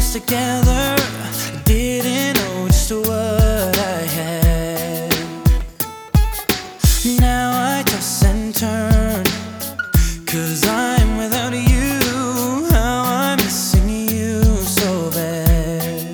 us together, didn't know just what I had. Now I toss and turn, 'cause I'm without you. How I'm missing you so bad.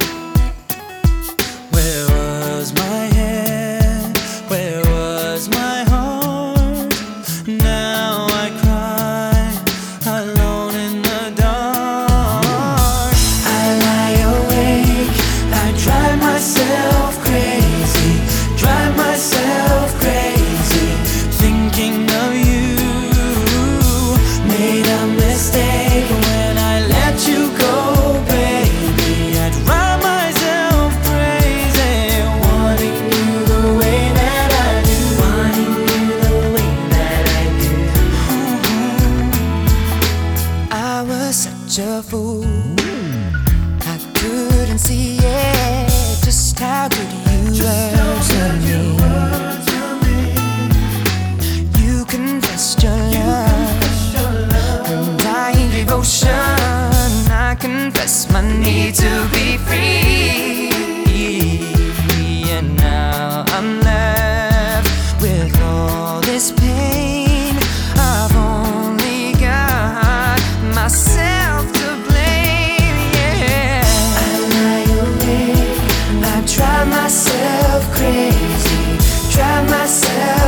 Where was my head? Where was my heart? Now I cry alone in the dark. I lie awake, I drive myself crazy, drive myself crazy, thinking of you. Made a mistake when I let you go, baby. I drive myself crazy, wanting you the way that I do, wanting you the way that I do. I was such a fool, I couldn't see it, just how good you were to me. You confessed your love, undying devotion. I confess my need to be free, and now I'm left with all this pain. I've only got myself to blame, yeah. I lie awake, I drive myself crazy, drive myself